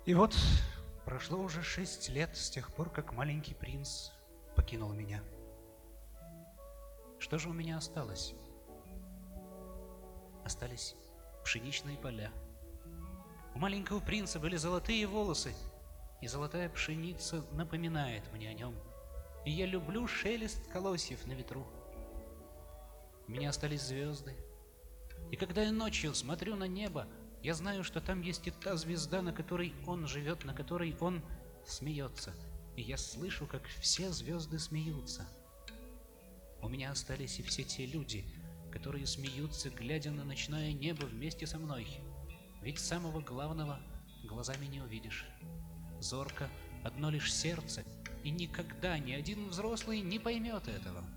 И вот прошло уже 6 лет с тех пор, как маленький принц покинул меня. Что же у меня осталось? Остались пшеничные поля. У маленького принца были золотые волосы, и золотая пшеница напоминает мне о нем. И я люблю шелест колосьев на ветру. У меня остались звезды. И когда я ночью смотрю на небо, я знаю, что там есть и та звезда, на которой он живет, на которой он смеется. И я слышу, как все звезды смеются. У меня остались и все те люди, которые смеются, глядя на ночное небо вместе со мной. Ведь самого главного глазами не увидишь. Зорко одно лишь сердце, и никогда ни один взрослый не поймет этого.